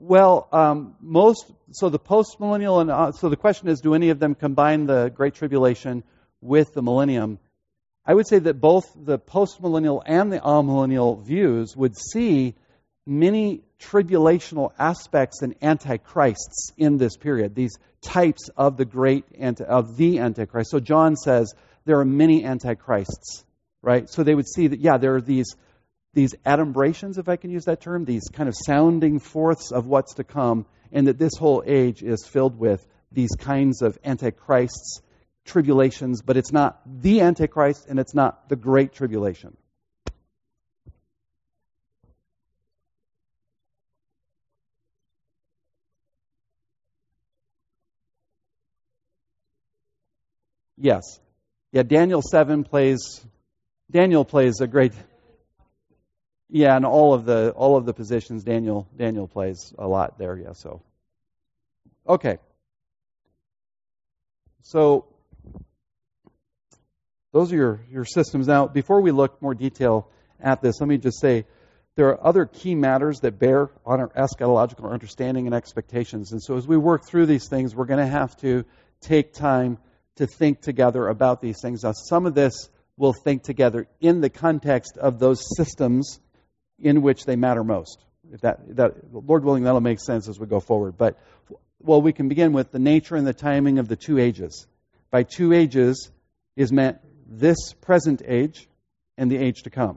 Well, um, most, so the post-millennial, and uh, so the question is, do any of them combine the Great Tribulation with the millennium? I would say that both the post-millennial and the amillennial views would see many tribulational aspects and antichrists in this period, these types of the great, anti, of the Antichrist. So John says there are many antichrists, right? So they would see that, yeah, there are these these adumbrations, if I can use that term, these kind of sounding forths of what's to come, and that this whole age is filled with these kinds of antichrists, tribulations, but it's not the Antichrist and it's not the Great Tribulation. Yes. Yeah, Daniel seven plays, Daniel plays a great... Yeah, and all of the all of the positions Daniel Daniel plays a lot there. Yeah, so okay. So those are your, your systems. Now, before we look more detail at this, let me just say there are other key matters that bear on our eschatological understanding and expectations. And so as we work through these things, we're going to have to take time to think together about these things. Now, some of this we'll think together in the context of those systems in which they matter most. If that, that, Lord willing, that'll make sense as we go forward. But, well, we can begin with the nature and the timing of the two ages. By two ages is meant this present age and the age to come.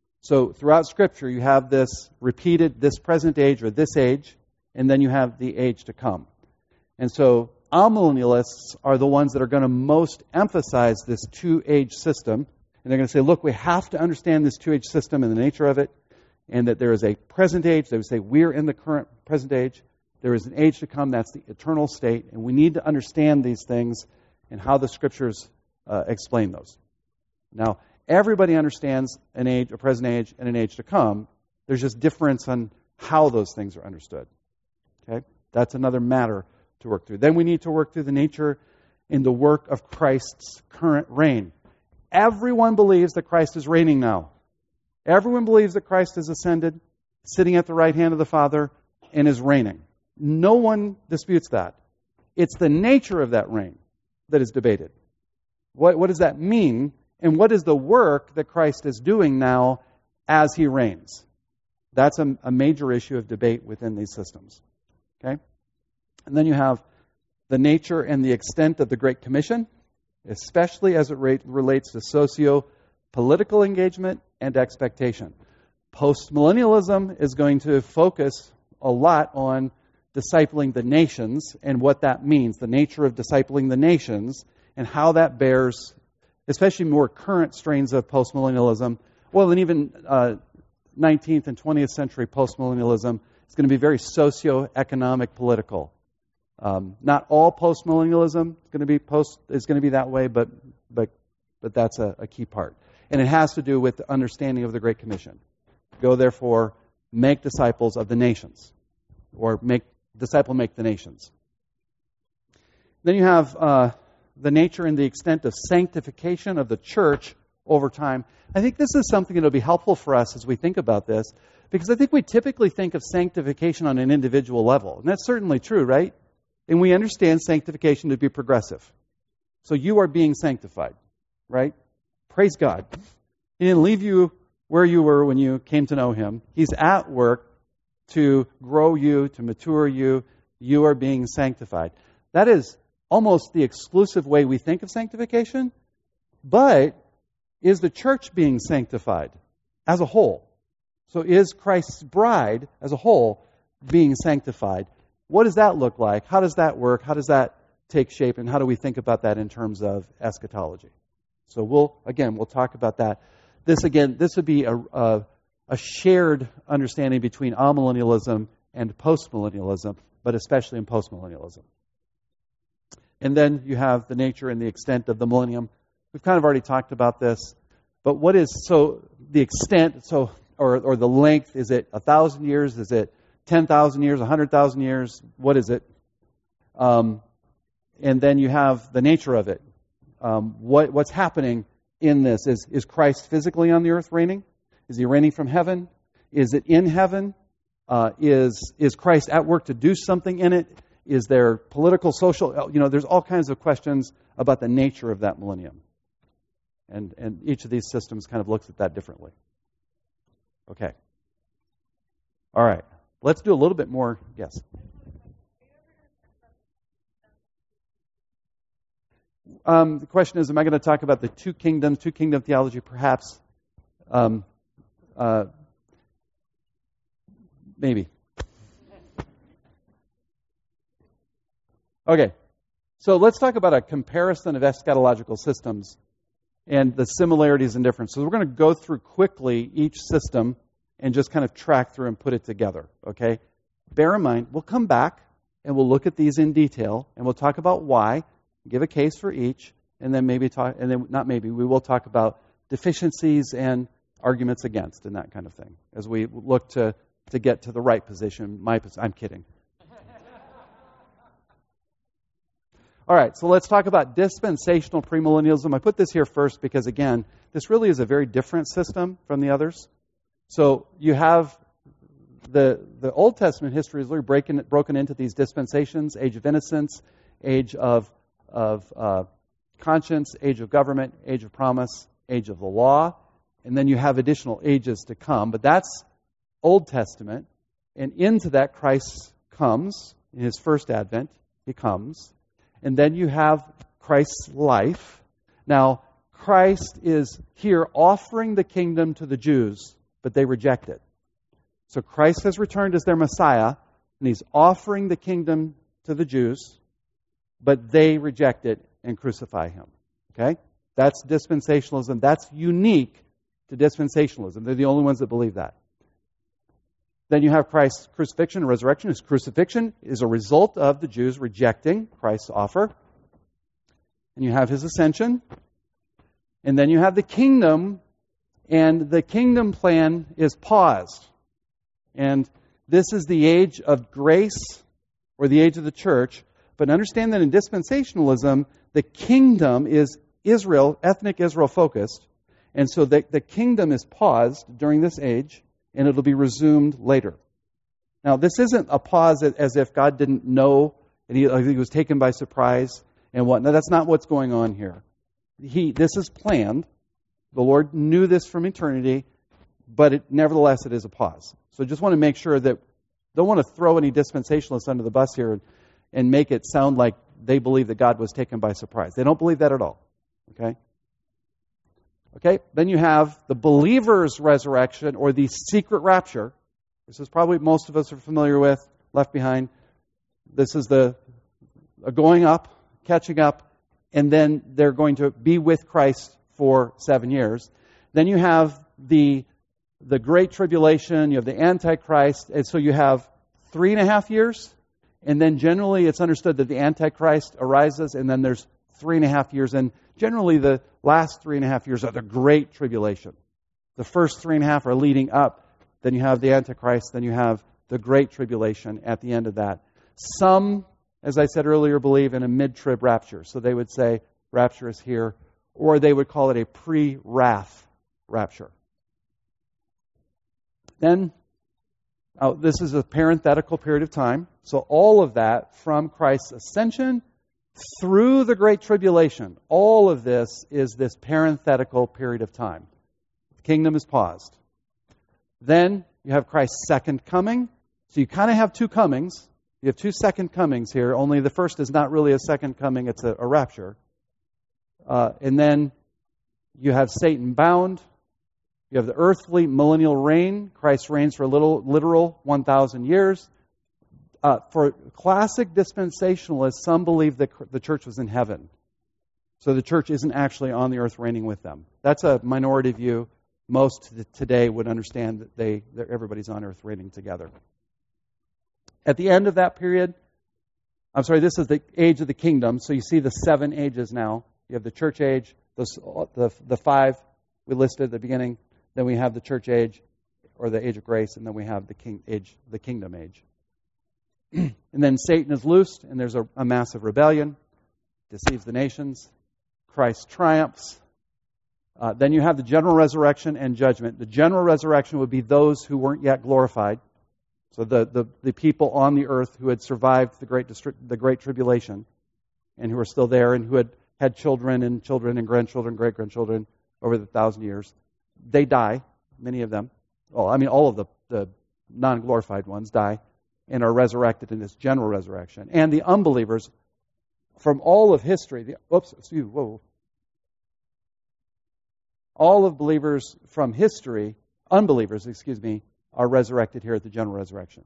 So throughout Scripture, you have this repeated, this present age or this age, and then you have the age to come. And so amillennialists are the ones that are going to most emphasize this two-age system. And they're going to say, look, we have to understand this two-age system and the nature of it, and that there is a present age. They would say, we're in the current present age. There is an age to come. That's the eternal state. And we need to understand these things and how the Scriptures uh, explain those. Now, everybody understands an age, a present age, and an age to come. There's just difference on how those things are understood. Okay? That's another matter to work through. Then we need to work through the nature and the work of Christ's current reign. Everyone believes that Christ is reigning now. Everyone believes that Christ has ascended, sitting at the right hand of the Father, and is reigning. No one disputes that. It's the nature of that reign that is debated. What, what does that mean? And what is the work that Christ is doing now as He reigns? That's a, a major issue of debate within these systems. Okay? And then you have the nature and the extent of the Great Commission, especially as it re- relates to socio-political engagement and expectation. Postmillennialism is going to focus a lot on discipling the nations and what that means, the nature of discipling the nations, and how that bears, especially more current strains of postmillennialism, well, and even uh, nineteenth and twentieth century postmillennialism is going to be very socio-economic political. Um, not all postmillennialism is going to be post is going to be that way, but but but that's a, a key part. And it has to do with the understanding of the Great Commission. Go, therefore, make disciples of the nations. Or make disciple make the nations. Then you have uh, the nature and the extent of sanctification of the church over time. I think this is something that will be helpful for us as we think about this, because I think we typically think of sanctification on an individual level. And that's certainly true, right? And we understand sanctification to be progressive. So you are being sanctified, right? Praise God. He didn't leave you where you were when you came to know Him. He's at work to grow you, to mature you. You are being sanctified. That is almost the exclusive way we think of sanctification. But is the church being sanctified as a whole? So is Christ's bride as a whole being sanctified? What does that look like? How does that work? How does that take shape? And how do we think about that in terms of eschatology? So we'll, again, we'll talk about that. This, again, this would be a, a, a shared understanding between amillennialism and postmillennialism, but especially in postmillennialism. And then you have the nature and the extent of the millennium. We've kind of already talked about this. But what is, so the extent, so or, or the length, is it one thousand years? Is it ten thousand years, one hundred thousand years? What is it? Um, and then you have the nature of it. Um, what, what's happening in this? Is, is Christ physically on the earth reigning? Is He reigning from heaven? Is it in heaven? Uh, is is Christ at work to do something in it? Is there political, social? You know, there's all kinds of questions about the nature of that millennium. And, and each of these systems kind of looks at that differently. Okay. All right. Let's do a little bit more. Yes. Um, the question is, am I going to talk about the two kingdoms, two kingdom theology, perhaps? Um, uh, maybe. Okay. So let's talk about a comparison of eschatological systems and the similarities and differences. So we're going to go through quickly each system and just kind of track through and put it together. Okay? Bear in mind, we'll come back and we'll look at these in detail and we'll talk about why, give a case for each, and then maybe talk, and then not maybe, we will talk about deficiencies and arguments against and that kind of thing as we look to, to get to the right position. My, I'm kidding. All right, so let's talk about dispensational premillennialism. I put this here first because, again, this really is a very different system from the others. So you have the the Old Testament history is really breaking, broken into these dispensations: age of innocence, age of of uh, conscience, age of government, age of promise, age of the law, and then you have additional ages to come. But that's Old Testament, and into that Christ comes in His first advent. He comes. And then you have Christ's life. Now, Christ is here offering the kingdom to the Jews, but they reject it. So Christ has returned as their Messiah, and He's offering the kingdom to the Jews, but they reject it and crucify Him. Okay? That's dispensationalism. That's unique to dispensationalism. They're the only ones that believe that. Then you have Christ's crucifixion and resurrection. His crucifixion is a result of the Jews rejecting Christ's offer. And you have His ascension. And then you have the kingdom. And the kingdom plan is paused. And this is the age of grace or the age of the church. But understand that in dispensationalism, the kingdom is Israel, ethnic Israel focused. And so the, the kingdom is paused during this age. And it'll be resumed later. Now, this isn't a pause as if God didn't know and he, he was taken by surprise and what. No, that's not what's going on here. He, this is planned. The Lord knew this from eternity, but it, nevertheless, it is a pause. So I just want to make sure that, don't want to throw any dispensationalists under the bus here and, and make it sound like they believe that God was taken by surprise. They don't believe that at all. Okay? Okay, then you have the believer's resurrection or the secret rapture. This is probably most of us are familiar with, left behind. This is the a going up, catching up, and then they're going to be with Christ for seven years. Then you have the the Great Tribulation, you have the Antichrist, and so you have three and a half years, and then generally it's understood that the Antichrist arises, and then there's three and a half years, and generally the last three and a half years are the Great Tribulation. The first three and a half are leading up. Then you have the Antichrist. Then you have the Great Tribulation at the end of that. Some, as I said earlier, believe in a mid-trib rapture. So they would say rapture is here, or they would call it a pre-wrath rapture. Then, oh, this is a parenthetical period of time. So all of that from Christ's ascension through the Great Tribulation, all of this is this parenthetical period of time. The kingdom is paused. Then you have Christ's second coming. So you kind of have two comings. You have two second comings here, only the first is not really a second coming, it's a, a rapture. Uh, and then you have Satan bound. You have the earthly millennial reign. Christ reigns for a little literal one thousand years. Uh, for classic dispensationalists, some believe that the church was in heaven. So the church isn't actually on the earth reigning with them. That's a minority view. Most today would understand that they that everybody's on earth reigning together. At the end of that period, I'm sorry, this is the age of the kingdom. So you see the seven ages now. You have the church age, the, the, the five we listed at the beginning. Then we have the church age, or the age of grace, and then we have the king age, the kingdom age. And then Satan is loosed, and there's a, a massive rebellion, deceives the nations. Christ triumphs. Uh, then you have the general resurrection and judgment. The general resurrection would be those who weren't yet glorified. So the, the, the people on the earth who had survived the great distri- the Great Tribulation and who are still there and who had had children and children and grandchildren, great-grandchildren over the thousand years, they die, many of them. Well, I mean, all of the, the non-glorified ones die and are resurrected in this general resurrection. And the unbelievers from all of history, the, oops, excuse me, whoa. All of believers from history, unbelievers, excuse me, are resurrected here at the general resurrection.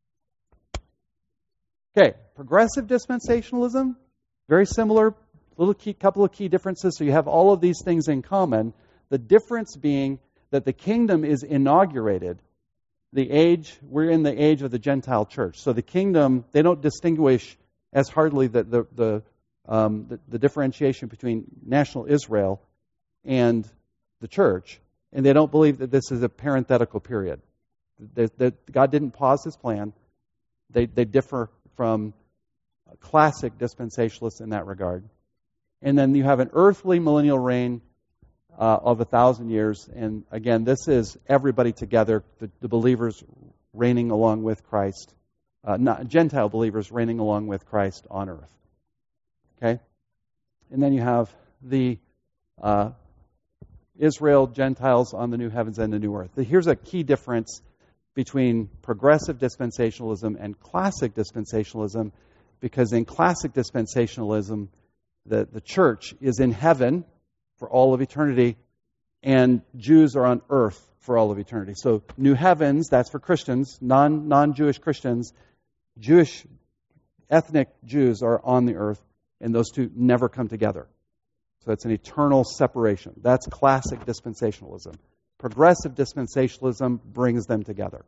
Okay, progressive dispensationalism, very similar, little key, couple of key differences. So you have all of these things in common. The difference being that the kingdom is inaugurated. The age, we're in the age of the Gentile church. So the kingdom, they don't distinguish as hardly the the the, um, the, the differentiation between national Israel and the church, and they don't believe that this is a parenthetical period. That, that God didn't pause His plan. They they differ from classic dispensationalists in that regard. And then you have an earthly millennial reign uh, of a thousand years, and again, this is everybody together, the, the believers reigning along with Christ. Uh, not Gentile believers reigning along with Christ on earth. Okay? And then you have the uh, Israel, Gentiles on the new heavens and the new earth. Here's a key difference between progressive dispensationalism and classic dispensationalism, because in classic dispensationalism, the, the church is in heaven for all of eternity, and Jews are on earth for all of eternity. So new heavens, that's for Christians, non, non-Jewish Christians. Jewish, ethnic Jews are on the earth, and those two never come together. So it's an eternal separation. That's classic dispensationalism. Progressive dispensationalism brings them together.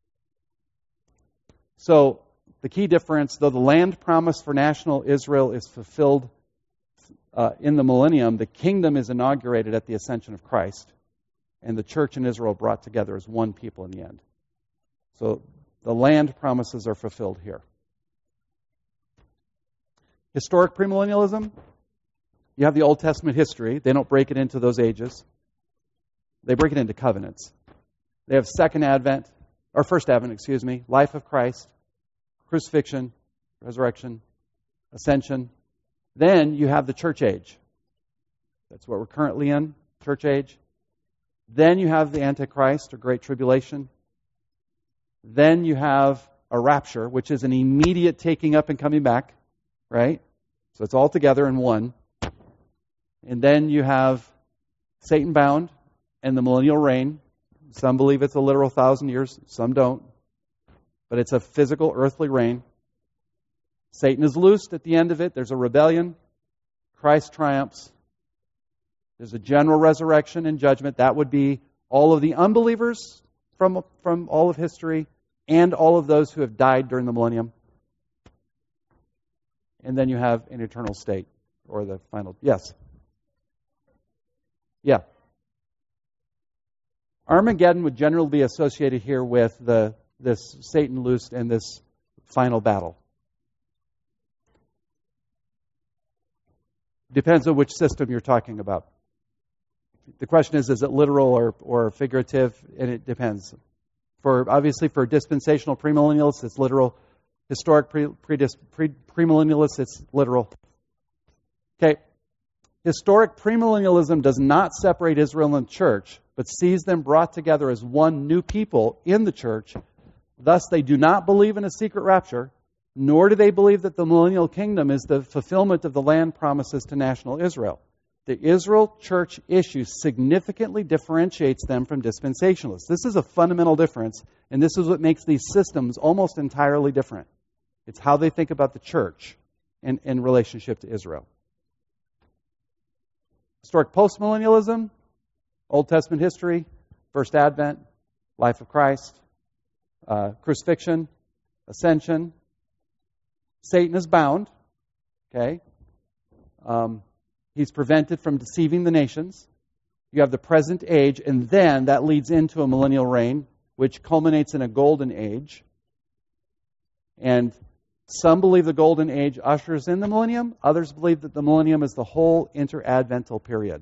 So the key difference, though the land promise for national Israel is fulfilled uh, in the millennium, the kingdom is inaugurated at the ascension of Christ, and the church and Israel brought together as one people in the end. So the land promises are fulfilled here. Historic premillennialism, you have the Old Testament history. They don't break it into those ages. They break it into covenants. They have second advent, or first advent, excuse me, life of Christ, crucifixion, resurrection, ascension. Then you have the church age. That's what we're currently in, church age. Then you have the Antichrist, or Great Tribulation. Then you have a rapture, which is an immediate taking up and coming back, right? So it's all together in one. And then you have Satan bound and the millennial reign. Some believe it's a literal thousand years, some don't. But it's a physical, earthly reign. Satan is loosed at the end of it. There's a rebellion. Christ triumphs. There's a general resurrection and judgment. That would be all of the unbelievers from, from all of history and all of those who have died during the millennium. And then you have an eternal state, or the final. Yes? Yeah. Armageddon would generally be associated here with the this Satan loosed and this final battle. Depends on which system you're talking about. The question is, is it literal or, or figurative? And it depends. For obviously for dispensational premillennialists, it's literal. Historic pre, pre, pre, premillennialists, it's literal. Okay. Historic premillennialism does not separate Israel and the church, but sees them brought together as one new people in the church. Thus, they do not believe in a secret rapture, nor do they believe that the millennial kingdom is the fulfillment of the land promises to national Israel. The Israel church issue significantly differentiates them from dispensationalists. This is a fundamental difference, and this is what makes these systems almost entirely different. It's how they think about the church in, in relationship to Israel. Historic postmillennialism, Old Testament history, first advent, life of Christ, uh, crucifixion, ascension. Satan is bound. Okay. Um, he's prevented from deceiving the nations. You have the present age, and then that leads into a millennial reign, which culminates in a golden age. And some believe the golden age ushers in the millennium. Others believe that the millennium is the whole interadvental period.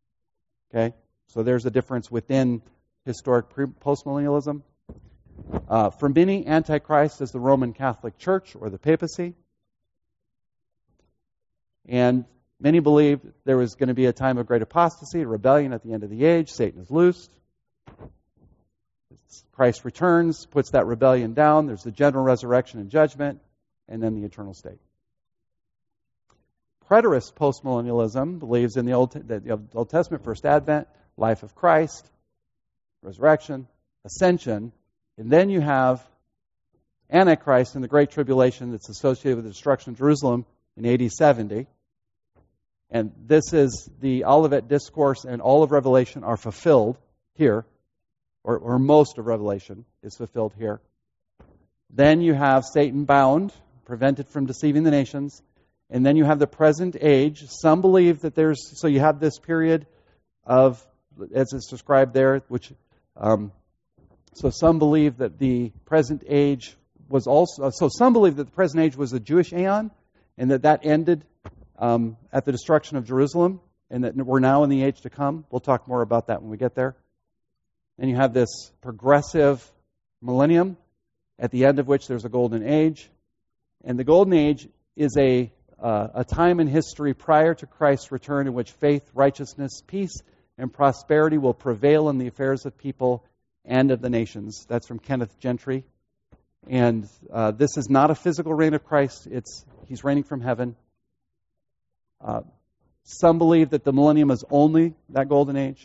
Okay? So there's a difference within historic pre- postmillennialism. Uh, for many, Antichrist is the Roman Catholic Church or the papacy. And many believe there was going to be a time of great apostasy, rebellion at the end of the age. Satan is loosed. Christ returns, puts that rebellion down. There's the general resurrection and judgment, and then the eternal state. Preterist postmillennialism believes in the Old, the Old Testament, first advent, life of Christ, resurrection, ascension, and then you have Antichrist in the Great Tribulation that's associated with the destruction of Jerusalem in A D seventy. And this is the Olivet Discourse and all of Revelation are fulfilled here, or, or most of Revelation is fulfilled here. Then you have Satan bound, prevented from deceiving the nations. And then you have the present age. Some believe that there's, so you have this period of, as it's described there, which, um, so some believe that the present age was also, so some believe that the present age was the Jewish aeon, and that that ended um, at the destruction of Jerusalem, and that we're now in the age to come. We'll talk more about that when we get there. And you have this progressive millennium, at the end of which there's a golden age. And the golden age is a Uh, a time in history prior to Christ's return in which faith, righteousness, peace, and prosperity will prevail in the affairs of people and of the nations. That's from Kenneth Gentry. And uh, this is not a physical reign of Christ. It's He's reigning from heaven. Uh, some believe that the millennium is only that golden age.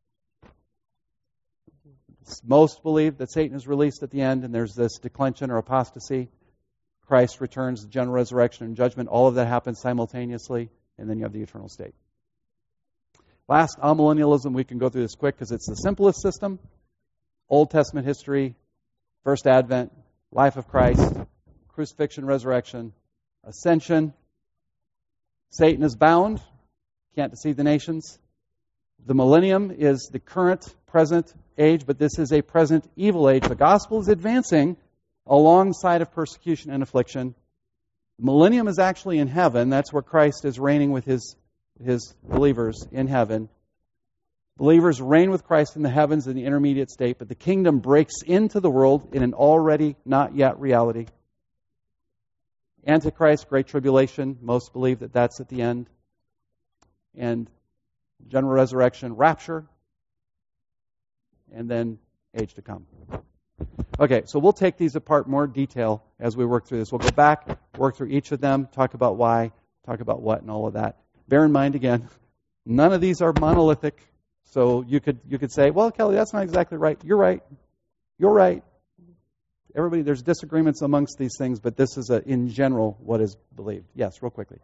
Most believe that Satan is released at the end and there's this declension or apostasy. Christ returns, the general resurrection and judgment. All of that happens simultaneously, and then you have the eternal state. Last, amillennialism, we can go through this quick because it's the simplest system. Old Testament history, first advent, life of Christ, crucifixion, resurrection, ascension. Satan is bound, can't deceive the nations. The millennium is the current, present age, but this is a present evil age. The gospel is advancing alongside of persecution and affliction. The millennium is actually in heaven. That's where Christ is reigning with his, his believers in heaven. Believers reign with Christ in the heavens in the intermediate state, but the kingdom breaks into the world in an already not yet reality. Antichrist, Great Tribulation, most believe that that's at the end. And general resurrection, rapture, and then age to come. Okay, so we'll take these apart in more detail as we work through this. We'll go back, work through each of them, talk about why, talk about what, and all of that. Bear in mind, again, none of these are monolithic. So you could you could say, well, Kelly, that's not exactly right. You're right. You're right. Everybody, there's disagreements amongst these things, but this is, a, in general, what is believed. Yes, real quickly.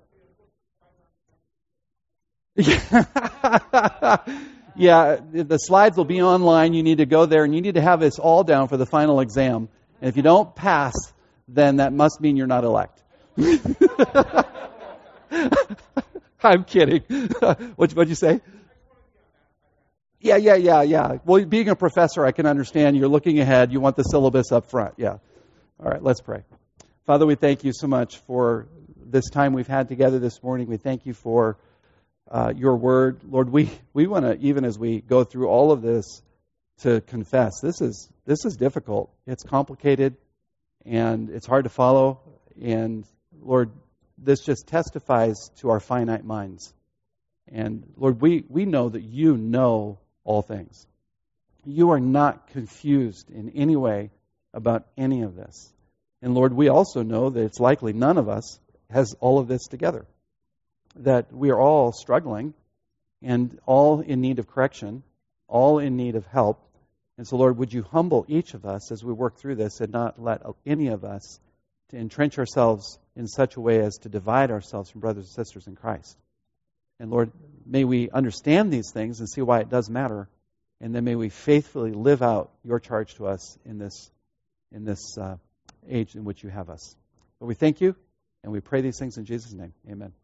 Yeah, the slides will be online. You need to go there, and you need to have this all down for the final exam. And if you don't pass, then that must mean you're not elect. I'm kidding. What what'd you say? Yeah, yeah, yeah, yeah. Well, being a professor, I can understand you're looking ahead. You want the syllabus up front. Yeah. All right, let's pray. Father, we thank you so much for this time we've had together this morning. We thank you for Uh, your word. Lord, we, we want to, even as we go through all of this, to confess. This is this is difficult. It's complicated, and it's hard to follow. And Lord, this just testifies to our finite minds. And Lord, we, we know that you know all things. You are not confused in any way about any of this. And Lord, we also know that it's likely none of us has all of this together. That we are all struggling and all in need of correction, all in need of help. And so, Lord, would you humble each of us as we work through this and not let any of us to entrench ourselves in such a way as to divide ourselves from brothers and sisters in Christ. And Lord, may we understand these things and see why it does matter. And then may we faithfully live out your charge to us in this, in this uh, age in which you have us. But we thank you and we pray these things in Jesus' name. Amen.